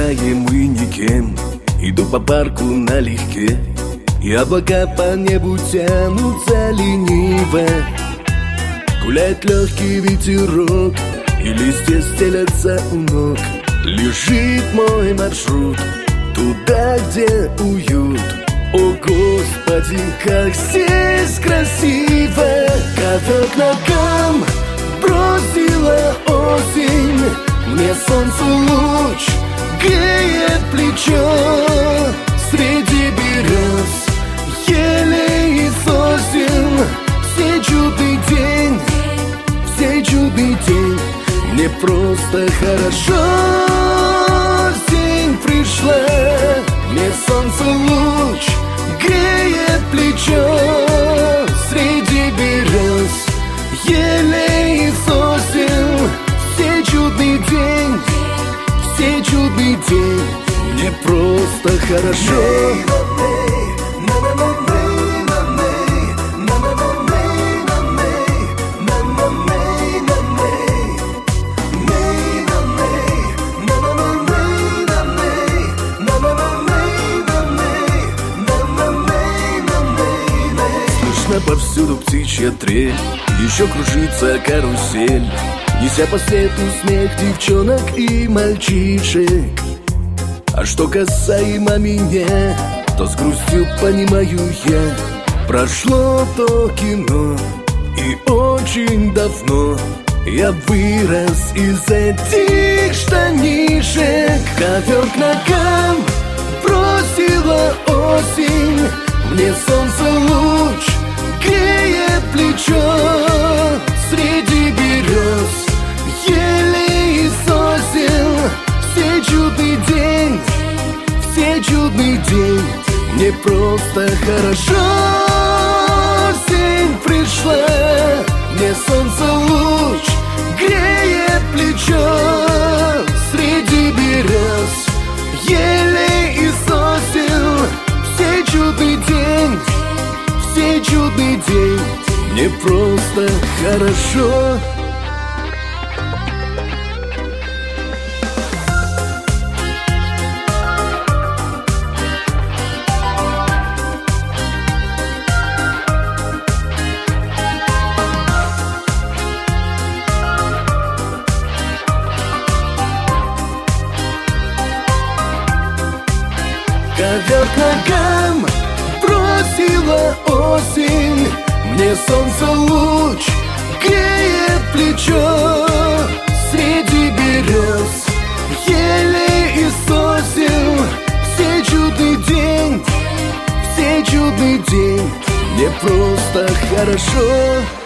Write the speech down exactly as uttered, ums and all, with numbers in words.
знаемый никем, иду по парку налегке, и облака по небу тянутся лениво. Гуляет легкий ветерок, и листья стелятся у ног. Лежит мой маршрут туда, где уют. О, Господи, как здесь красиво! Ковер к ногам бросила осень, мне солнце луч греет плечо. Среди берез, елей и сосен, все чудный день, все чудный день. Мне просто хорошо, осень пришла, мне солнце луч греет плечо. Среди берез, елей и сосен, все чудный день, все чудный день. Мне просто хорошо. Повсюду птичья трель, еще кружится карусель, неся по свету смех девчонок и мальчишек. А что касаемо меня, то с грустью понимаю я, прошло то кино, и очень давно я вырос из этих штанишек. Ковер к ногам бросила осень, мне солнце луч греет плечо. Среди берез, елей и сосен, все чудный день, все чудный день. Мне просто хорошо, осень пришла, мне солнце луч греет плечо. Среди берез, елей и сосен, все чудный день, все чудный день. Мне просто хорошо. Ковер к ногам бросила осень, мне солнце луч греет плечо. Среди берез, елей и сосен, все чудный день, все чудный день. Мне просто хорошо.